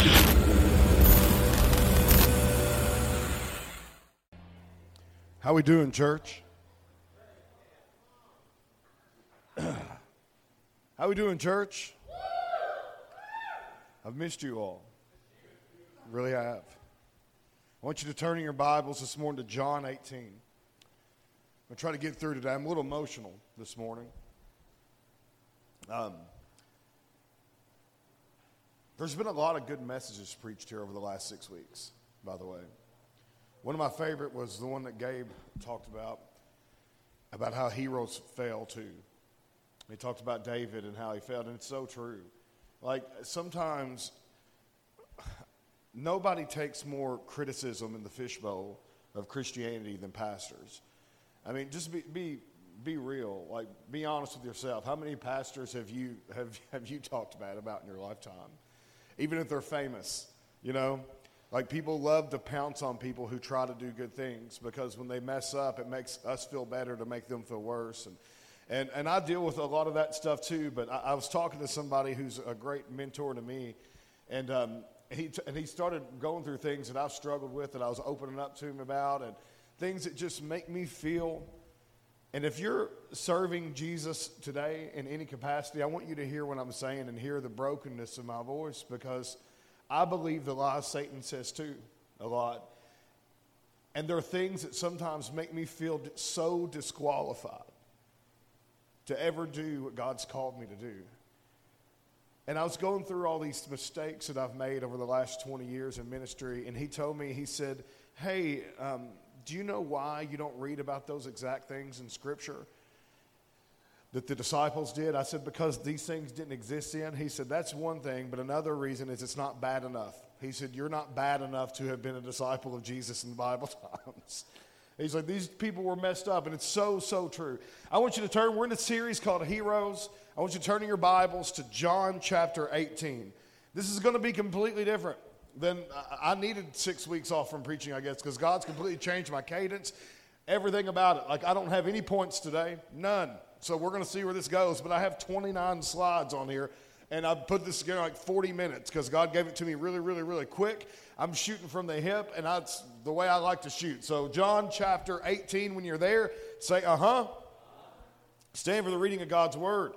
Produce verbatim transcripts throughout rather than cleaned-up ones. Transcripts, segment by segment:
How we doing, church? How we doing, church? I've missed you all. Really have. I want you to turn in your Bibles this morning to John eighteen. I'm going to try to get through today. I'm a little emotional this morning. Um, there's been a lot of good messages preached here over the last six weeks, by the way. One of my favorite was the one that Gabe talked about, about how heroes fail too. He talked about David and how he failed, and it's so true. Like, sometimes nobody takes more criticism in the fishbowl of Christianity than pastors. I mean, just be be be real. Like, be honest with yourself. How many pastors have you have have you talked bad about in your lifetime? Even if they're famous, you know? Like, people love to pounce on people who try to do good things, because when they mess up, it makes us feel better to make them feel worse. And and, and I deal with a lot of that stuff too, but I, I was talking to somebody who's a great mentor to me, and um, he t- and he started going through things that I've struggled with, that I was opening up to him about, and things that just make me feel. And if you're serving Jesus today in any capacity, I want you to hear what I'm saying and hear the brokenness of my voice, because I believe the lies Satan says too, a lot. And there are things that sometimes make me feel so disqualified to ever do what God's called me to do. And I was going through all these mistakes that I've made over the last twenty years in ministry, and he told me, he said, hey, um, do you know why you don't read about those exact things in Scripture that the disciples did? I said, because these things didn't exist then. He said, that's one thing, but another reason is it's not bad enough. He said, you're not bad enough to have been a disciple of Jesus in the Bible times. He's like, these people were messed up, and it's so, so true. I want you to turn, we're in a series called Heroes. I want you to turn in your Bibles to John chapter eighteen. This is going to be completely different than, I needed six weeks off from preaching, I guess, because God's completely changed my cadence, everything about it. Like, I don't have any points today, none. So we're going to see where this goes. But I have twenty-nine slides on here, and I put this together like forty minutes because God gave it to me really, really, really quick. I'm shooting from the hip, and that's the way I like to shoot. So John chapter eighteen, when you're there, say, uh-huh. Stand for the reading of God's word.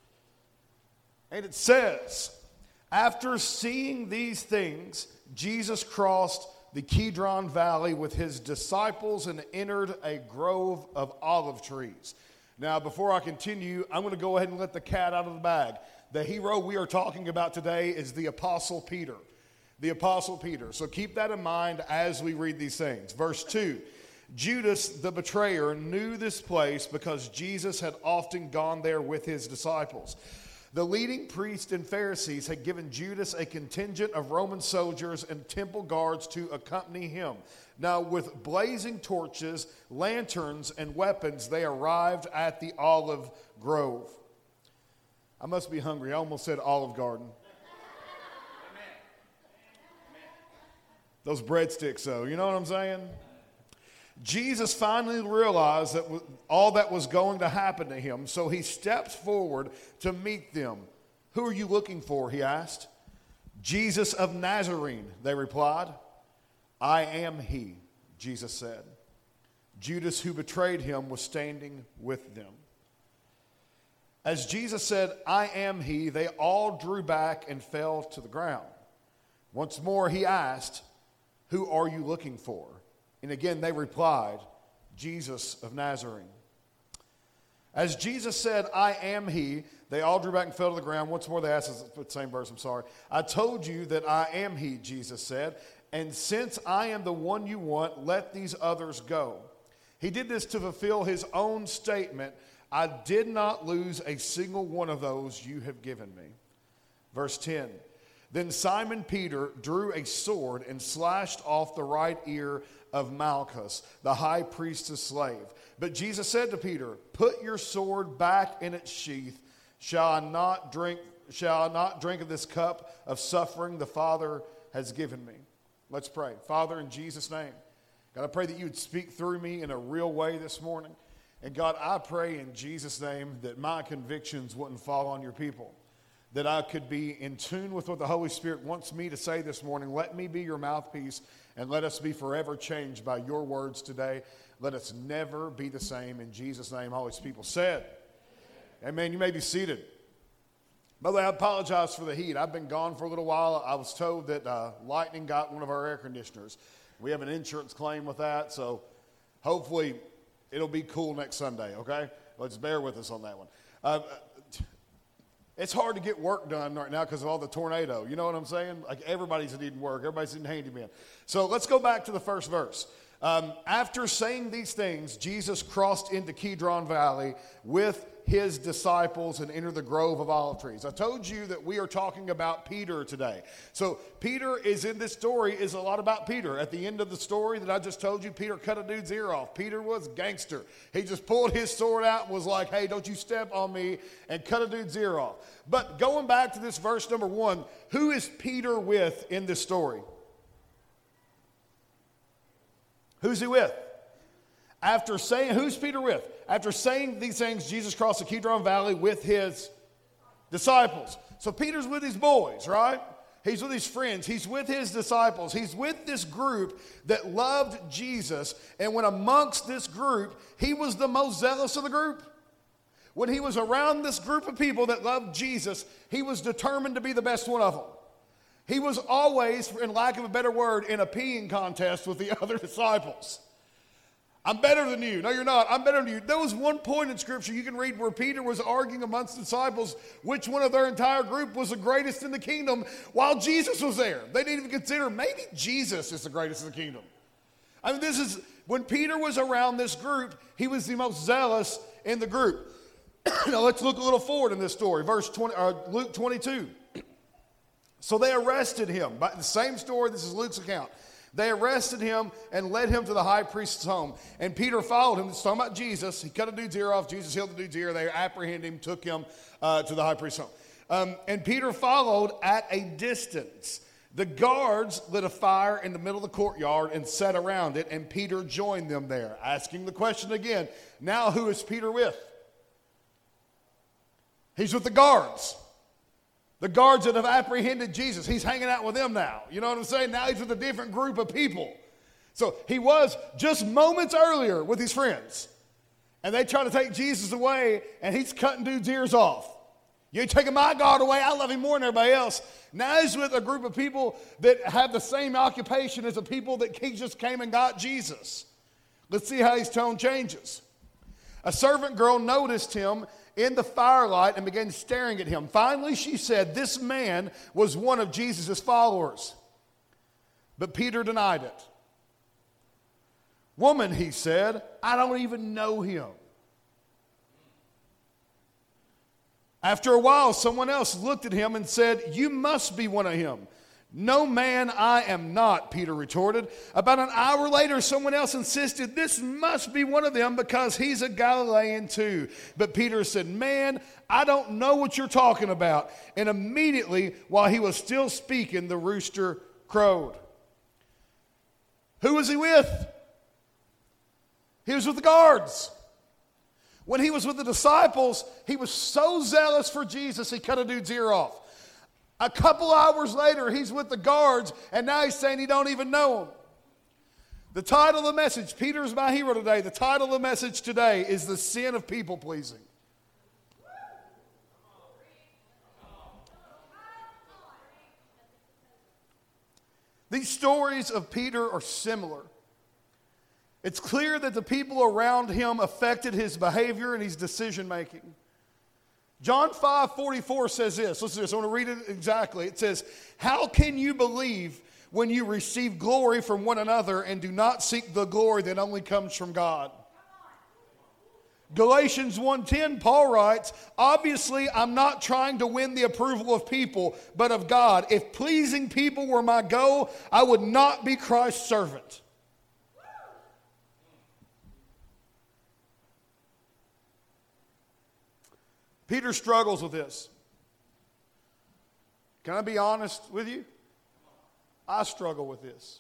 And it says, after seeing these things, Jesus crossed the Kidron Valley with his disciples and entered a grove of olive trees. Now, before I continue, I'm going to go ahead and let the cat out of the bag. The hero we are talking about today is the Apostle Peter. The Apostle Peter. So keep that in mind as we read these things. Verse two, Judas the betrayer knew this place because Jesus had often gone there with his disciples. The leading priests and Pharisees had given Judas a contingent of Roman soldiers and temple guards to accompany him. Now, with blazing torches, lanterns, and weapons, they arrived at the olive grove. I must be hungry. I almost said Olive Garden. Those breadsticks, though. You know what I'm saying? Jesus finally realized that all that was going to happen to him, so he stepped forward to meet them. Who are you looking for, he asked. Jesus of Nazarene, they replied. I am he, Jesus said. Judas, who betrayed him, was standing with them. As Jesus said, I am he, they all drew back and fell to the ground. Once more he asked, who are you looking for? And again they replied, Jesus of Nazarene. As Jesus said, I am he, they all drew back and fell to the ground. Once more they asked, the same verse, I'm sorry. I told you that I am he, Jesus said. And since I am the one you want, let these others go. He did this to fulfill his own statement, I did not lose a single one of those you have given me. Verse ten, then Simon Peter drew a sword and slashed off the right ear of Malchus, the high priest's slave. But Jesus said to Peter, put your sword back in its sheath. Shall I not drink, shall I not drink of this cup of suffering the Father has given me? Let's pray. Father, in Jesus' name, God, I pray that you would speak through me in a real way this morning. And God, I pray in Jesus' name that my convictions wouldn't fall on your people. that I could be in tune with what the Holy Spirit wants me to say this morning. Let me be your mouthpiece, and let us be forever changed by your words today. Let us never be the same. In Jesus' name, all His people said. Amen. You may be seated. By the way, I apologize for the heat. I've been gone for a little while. I was told that uh, lightning got one of our air conditioners. We have an insurance claim with that, so hopefully it'll be cool next Sunday, okay? Let's bear with us on that one. Uh, it's hard to get work done right now because of all the tornado. You know what I'm saying? Like everybody's needing work. Everybody's needing handyman. So let's go back to the first verse. Um, after saying these things, Jesus crossed into Kidron Valley with his disciples and entered the grove of olive trees. I told you that we are talking about Peter today. So Peter is in this story, is a lot about Peter. At the end of the story that I just told you, Peter cut a dude's ear off. Peter was gangster. He just pulled his sword out and was like, hey, don't you step on me, and cut a dude's ear off. But going back to this verse number one, who is Peter with in this story? Who's he with? After saying, who's Peter with? After saying these things, Jesus crossed the Kidron Valley with his disciples. So Peter's with his boys, right? He's with his friends. He's with his disciples. He's with this group that loved Jesus. And when amongst this group, he was the most zealous of the group. When he was around this group of people that loved Jesus, he was determined to be the best one of them. He was always, in lack of a better word, in a peeing contest with the other disciples. I'm better than you. No, you're not. I'm better than you. There was one point in Scripture you can read where Peter was arguing amongst the disciples which one of their entire group was the greatest in the kingdom while Jesus was there. They didn't even consider maybe Jesus is the greatest in the kingdom. I mean, this is, when Peter was around this group, he was the most zealous in the group. Now, let's look a little forward in this story. Verse twenty, uh, Luke twenty-two. So they arrested him. By the same story, this is Luke's account. They arrested him and led him to the high priest's home. And Peter followed him. It's talking about Jesus. He cut a dude's ear off. Jesus healed the dude's ear. They apprehended him, took him uh, to the high priest's home. Um, and Peter followed at a distance. The guards lit a fire in the middle of the courtyard and sat around it. And Peter joined them there, asking the question again. Now who is Peter with? He's with the guards. The guards that have apprehended Jesus. He's hanging out with them now. You know what I'm saying? Now he's with a different group of people. So he was just moments earlier with his friends. And they try to take Jesus away, and he's cutting dudes' ears off. You ain't taking my God away. I love him more than everybody else. Now he's with a group of people that have the same occupation as the people that he just came and got Jesus. Let's see how his tone changes. A servant girl noticed him in the firelight and began staring at him. Finally, she said, this man was one of Jesus' followers. But Peter denied it. Woman, he said, I don't even know him. After a while, someone else looked at him and said, you must be one of him. No, man, I am not, Peter retorted. About an hour later, someone else insisted, this must be one of them because he's a Galilean too. But Peter said, man, I don't know what you're talking about. And immediately, while he was still speaking, the rooster crowed. Who was he with? He was with the guards. When he was with the disciples, he was so zealous for Jesus, he cut a dude's ear off. A couple hours later, he's with the guards, and now he's saying he don't even know them. The title of the message, Peter's my hero today, the title of the message today is The Sin of People Pleasing. These stories of Peter are similar. It's clear that the people around him affected his behavior and his decision making. John five forty-four says this. Listen to this. I want to read it exactly. It says, how can you believe when you receive glory from one another and do not seek the glory that only comes from God? Galatians one ten, Paul writes, obviously I'm not trying to win the approval of people, but of God. If pleasing people were my goal, I would not be Christ's servant. Peter struggles with this. Can I be honest with you? I struggle with this.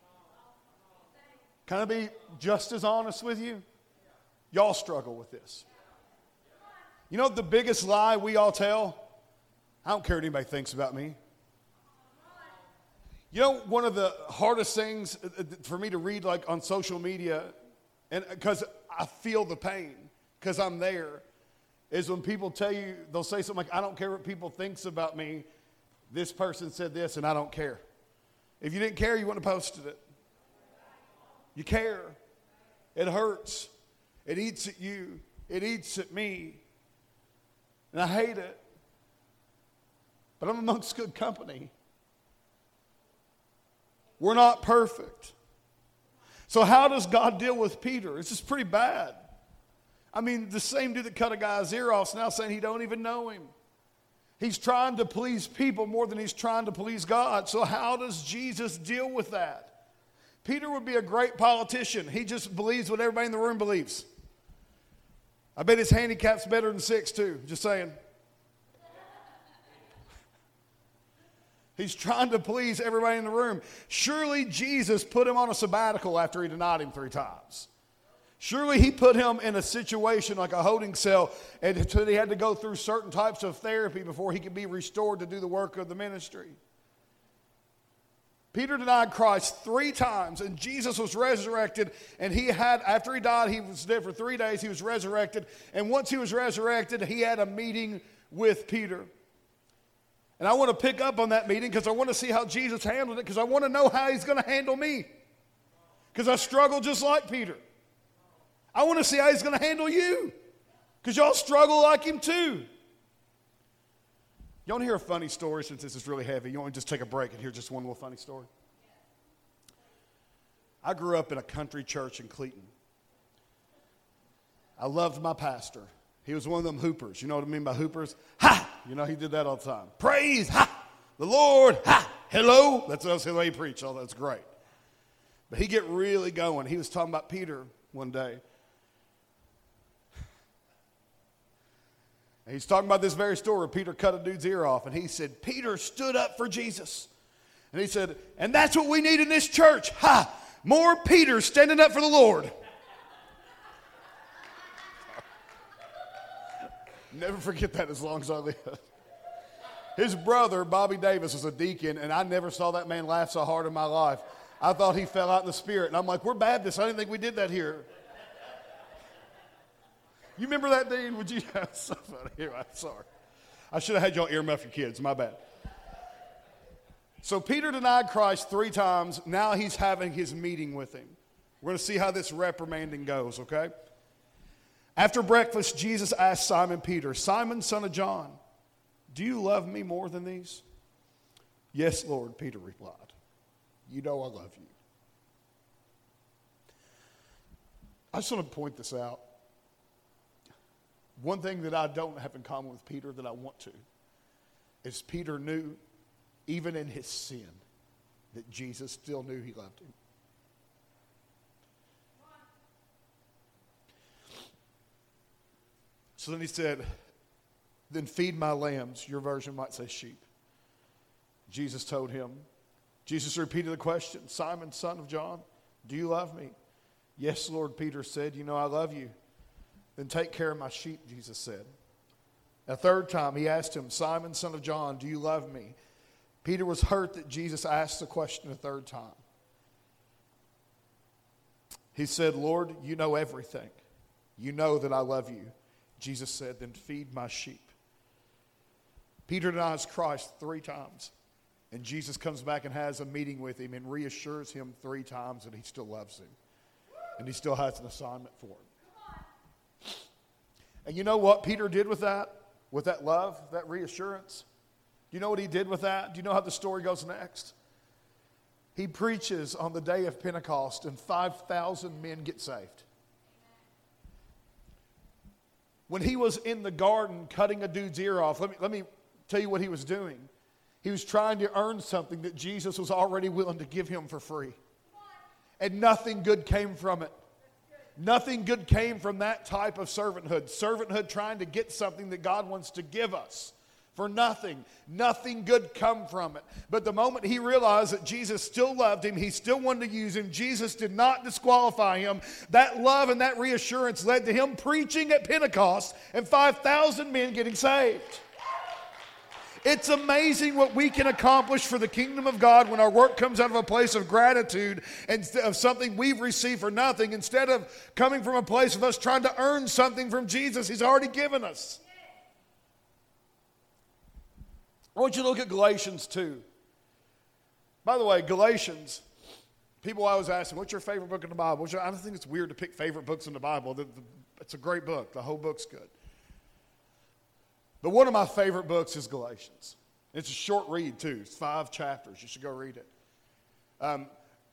Can I be just as honest with you? Y'all struggle with this. You know the biggest lie we all tell? I don't care what anybody thinks about me. You know, one of the hardest things for me to read, like on social media, and because I feel the pain, because I'm there, is when people tell you, they'll say something like, I don't care what people thinks about me. This person said this, and I don't care. If you didn't care, you wouldn't have posted it. You care. It hurts. It eats at you. It eats at me. And I hate it. But I'm amongst good company. We're not perfect. So how does God deal with Peter? This is pretty bad. I mean, the same dude that cut a guy's ear off is now saying he don't even know him. He's trying to please people more than he's trying to please God. So how does Jesus deal with that? Peter would be a great politician. He just believes what everybody in the room believes. I bet his handicap's better than six, too. Just saying. He's trying to please everybody in the room. Surely Jesus put him on a sabbatical after he denied him three times. Surely he put him in a situation like a holding cell, and he had to go through certain types of therapy before he could be restored to do the work of the ministry. Peter denied Christ three times, and Jesus was resurrected, and he had, after he died, he was dead for three days, he was resurrected, and once he was resurrected, he had a meeting with Peter. And I want to pick up on that meeting because I want to see how Jesus handled it, because I want to know how he's going to handle me, because I struggle just like Peter. I want to see how he's going to handle you, because y'all struggle like him too. You want to hear a funny story since this is really heavy? You want to just take a break and hear just one little funny story? I grew up in a country church in Cleveland. I loved my pastor. He was one of them hoopers. You know what I mean by hoopers? Ha! You know, he did that all the time. Praise, ha! The Lord, ha! Hello! That's, that's the way he preached. Oh, that's great. But he get really going. He was talking about Peter one day. And he's talking about this very story. Peter cut a dude's ear off, and he said, Peter stood up for Jesus. And he said, and that's what we need in this church. Ha! More Peters standing up for the Lord. Never forget that as long as I live. His brother, Bobby Davis, was a deacon, and I never saw that man laugh so hard in my life. I thought he fell out in the spirit. And I'm like, we're Baptists. I didn't think we did that here. You remember that, Dean? Would you? So funny. Anyway, I'm sorry. I should have had y'all earmuff your kids. My bad. So Peter denied Christ three times. Now he's having his meeting with him. We're going to see how this reprimanding goes, okay? After breakfast, Jesus asked Simon Peter, Simon, son of John, do you love me more than these? Yes, Lord, Peter replied. You know I love you. I just want to point this out. One thing that I don't have in common with Peter that I want to is Peter knew, even in his sin, that Jesus still knew he loved him. So then he said, then feed my lambs. Your version might say sheep. Jesus told him, Jesus repeated the question, Simon, son of John, do you love me? Yes, Lord, Peter said, you know I love you. Then take care of my sheep, Jesus said. A third time he asked him, Simon, son of John, do you love me? Peter was hurt that Jesus asked the question a third time. He said, Lord, you know everything. You know that I love you. Jesus said, then feed my sheep. Peter denies Christ three times. And Jesus comes back and has a meeting with him and reassures him three times that he still loves him. And he still has an assignment for him. And you know what Peter did with that? With that love, that reassurance? Do you know what he did with that? Do you know how the story goes next? He preaches on the day of Pentecost and five thousand men get saved. When he was in the garden cutting a dude's ear off, let me, let me tell you what he was doing. He was trying to earn something that Jesus was already willing to give him for free. And nothing good came from it. Nothing good came from that type of servanthood. Servanthood trying to get something that God wants to give us for nothing. Nothing good come from it. But the moment he realized that Jesus still loved him, he still wanted to use him, Jesus did not disqualify him. That love and that reassurance led to him preaching at Pentecost and five thousand men getting saved. It's amazing what we can accomplish for the kingdom of God when our work comes out of a place of gratitude and of something we've received for nothing, instead of coming from a place of us trying to earn something from Jesus He's already given us. I want you to look at Galatians two. By the way, Galatians, people always ask me, what's your favorite book in the Bible? I don't think it's weird to pick favorite books in the Bible. It's a great book. The whole book's good. But one of my favorite books is Galatians. It's a short read, too. It's five chapters. You should go read it. Um,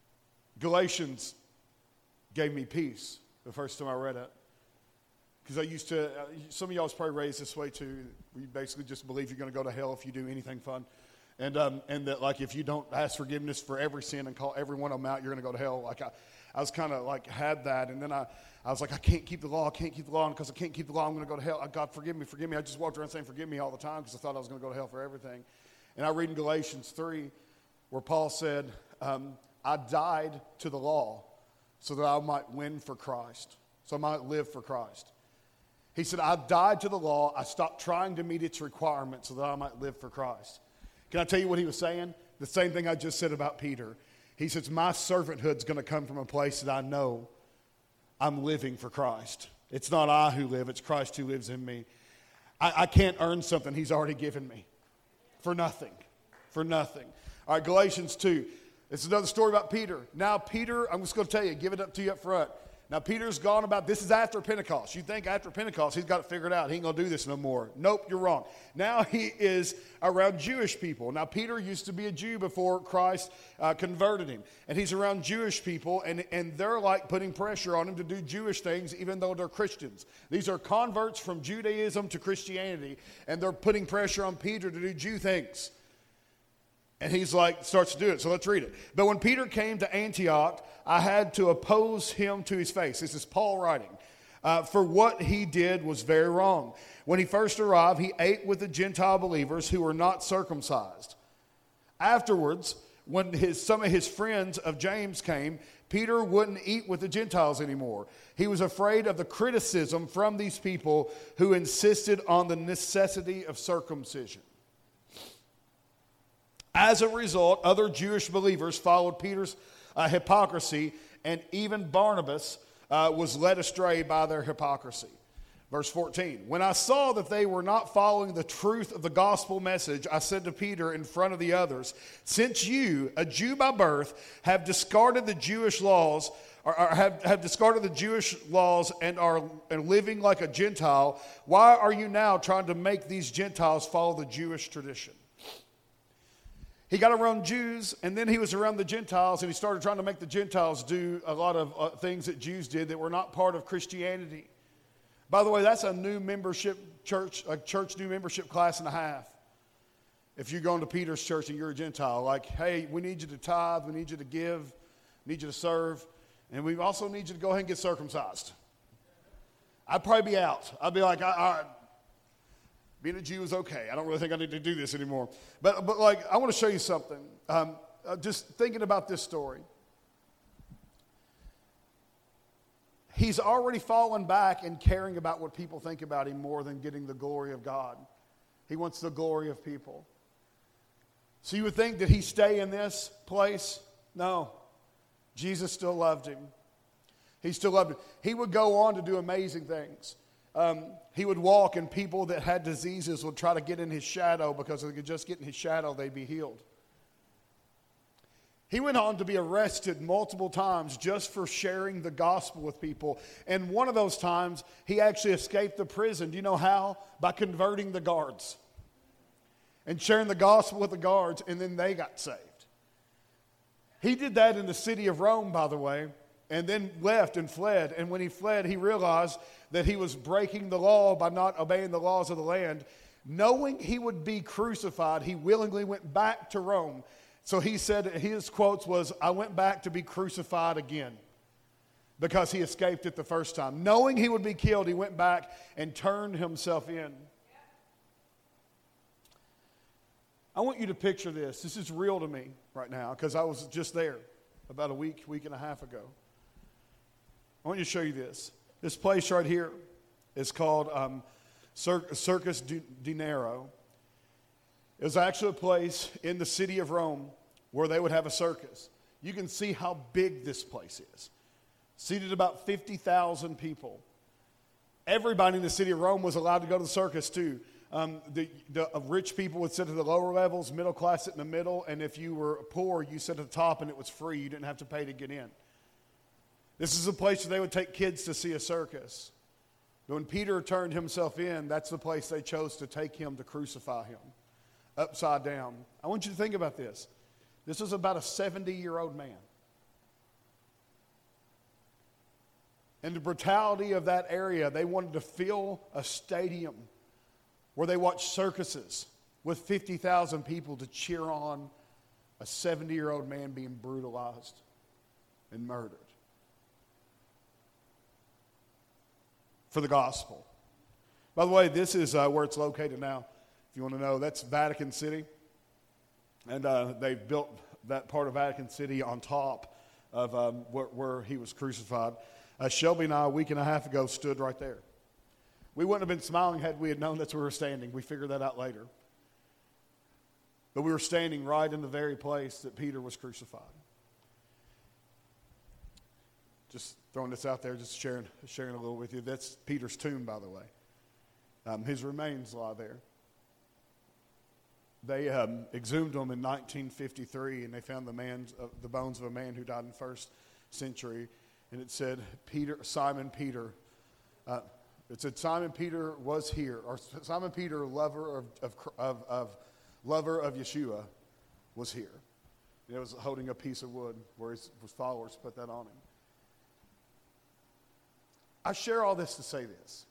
Galatians gave me peace the first time I read it. Because I used to, uh, some of y'all was probably raised this way, too. We basically just believe you're going to go to hell if you do anything fun. And um, and that, like, if you don't ask forgiveness for every sin and call every one of them out, you're going to go to hell. Like, I, I was kind of, like, had that. And then I, I was like, I can't keep the law. I can't keep the law. And because I can't keep the law, I'm going to go to hell. God, forgive me, forgive me. I just walked around saying, forgive me all the time because I thought I was going to go to hell for everything. And I read in Galatians three where Paul said, um, I died to the law so that I might win for Christ, so I might live for Christ. He said, I died to the law. I stopped trying to meet its requirements so that I might live for Christ. Can I tell you what he was saying? The same thing I just said about Peter. He says, my servanthood's going to come from a place that I know I'm living for Christ. It's not I who live, it's Christ who lives in me. I, I can't earn something He's already given me. For nothing. For nothing. All right, Galatians two. It's another story about Peter. Now Peter, I'm just going to tell you, give it up to you up front. Now, Peter's gone about, this is after Pentecost. You think after Pentecost, he's got it figured out. He ain't going to do this no more. Nope, you're wrong. Now he is around Jewish people. Now, Peter used to be a Jew before Christ uh, converted him. And he's around Jewish people, and, and they're like putting pressure on him to do Jewish things, even though they're Christians. These are converts from Judaism to Christianity, and they're putting pressure on Peter to do Jew things. And he's like, starts to do it. So let's read it. But when Peter came to Antioch, I had to oppose him to his face. This is Paul writing. Uh, for what he did was very wrong. When he first arrived, he ate with the Gentile believers who were not circumcised. Afterwards, when his, some of his friends of James came, Peter wouldn't eat with the Gentiles anymore. He was afraid of the criticism from these people who insisted on the necessity of circumcision. As a result, other Jewish believers followed Peter's uh, hypocrisy, and even Barnabas uh, was led astray by their hypocrisy. Verse fourteen, when I saw that they were not following the truth of the gospel message, I said to Peter in front of the others, since you, a Jew by birth, have discarded the Jewish laws, or, or have, have discarded the Jewish laws and are and living like a Gentile, why are you now trying to make these Gentiles follow the Jewish tradition? He got around Jews, and then he was around the Gentiles, and he started trying to make the Gentiles do a lot of uh, things that Jews did that were not part of Christianity. By the way, that's a new membership church, a church new membership class and a half. If you're going to Peter's church and you're a Gentile, like, hey, we need you to tithe, we need you to give, we need you to serve, and we also need you to go ahead and get circumcised. I'd probably be out. I'd be like, I, I being a Jew is okay. I don't really think I need to do this anymore. But, but like, I want to show you something. Um, uh, just thinking about this story. He's already fallen back and caring about what people think about him more than getting the glory of God. He wants the glory of people. So you would think, did he stay in this place? No. Jesus still loved him. He still loved him. He would go on to do amazing things. Um, he would walk, and people that had diseases would try to get in his shadow because if they could just get in his shadow, they'd be healed. He went on to be arrested multiple times just for sharing the gospel with people. And one of those times, he actually escaped the prison. Do you know how? By converting the guards and sharing the gospel with the guards, and then they got saved. He did that in the city of Rome, by the way, and then left and fled. And when he fled, he realized that he was breaking the law by not obeying the laws of the land. Knowing he would be crucified, he willingly went back to Rome. So he said, his quotes was, I went back to be crucified again, because he escaped it the first time. Knowing he would be killed, he went back and turned himself in. I want you to picture this. This is real to me right now because I was just there about a week, week and a half ago. I want you to show you this. This place right here is called um, Cir- Circus du Dinero. It was actually a place in the city of Rome where they would have a circus. You can see how big this place is. Seated about fifty thousand people. Everybody in the city of Rome was allowed to go to the circus too. Um, the, the uh, rich people would sit at the lower levels, middle class sit in the middle, and if you were poor, you sat at the top and it was free. You didn't have to pay to get in. This is a place where they would take kids to see a circus. But when Peter turned himself in, that's the place they chose to take him to crucify him, upside down. I want you to think about this. This was about a seventy-year-old man. And the brutality of that area, they wanted to fill a stadium where they watched circuses with fifty thousand people to cheer on a seventy-year-old man being brutalized and murdered for the gospel. By the way, this is uh, where it's located now. If you want to know, that's Vatican City. And uh, they've built that part of Vatican City on top of um, where, where he was crucified. Uh, Shelby and I, a week and a half ago, stood right there. We wouldn't have been smiling had we had known that's where we were standing. We figured that out later. But we were standing right in the very place that Peter was crucified. Just throwing this out there, just sharing, sharing a little with you. That's Peter's tomb, by the way. Um, his remains lie there. They um, exhumed them in nineteen fifty-three, and they found the man's, uh, the bones of a man who died in the first century. And it said, Peter, Simon Peter. Uh, it said Simon Peter was here, or Simon Peter, lover of of, of, of lover of Yeshua, was here. And it was holding a piece of wood where his, his followers put that on him. I share all this to say this.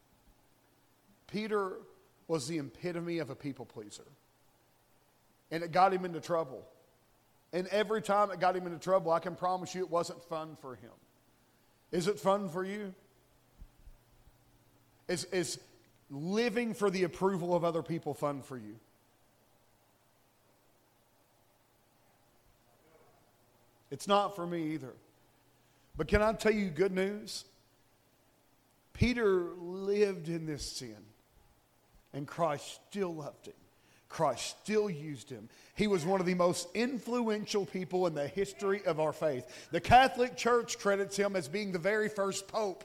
Peter was the epitome of a people pleaser. And it got him into trouble. And every time it got him into trouble, I can promise you it wasn't fun for him. Is it fun for you? Is, is living for the approval of other people fun for you? It's not for me either. But can I tell you good news? Peter lived in this sin, and Christ still loved him. Christ still used him. He was one of the most influential people in the history of our faith. The Catholic Church credits him as being the very first pope.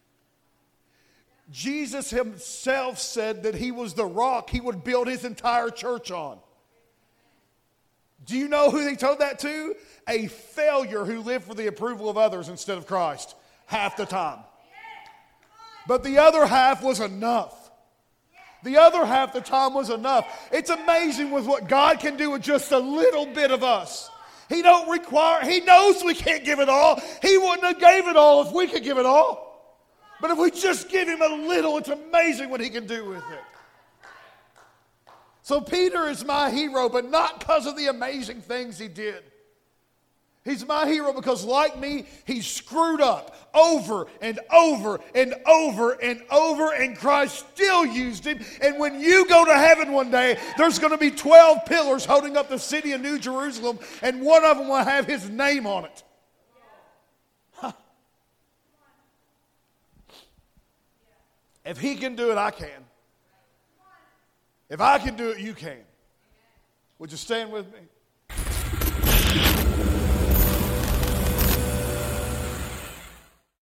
Jesus himself said that he was the rock he would build his entire church on. Do you know who they told that to? A failure who lived for the approval of others instead of Christ half the time. But the other half was enough. The other half the time was enough. It's amazing with what God can do with just a little bit of us. He don't require, he knows we can't give it all. He wouldn't have gave it all if we could give it all. But if we just give him a little, it's amazing what he can do with it. So Peter is my hero, but not because of the amazing things he did. He's my hero because, like me, he screwed up over and over and over and over, and Christ still used him. And when you go to heaven one day, there's going to be twelve pillars holding up the city of New Jerusalem, and one of them will have his name on it. Huh. If he can do it, I can. If I can do it, you can. Would you stand with me?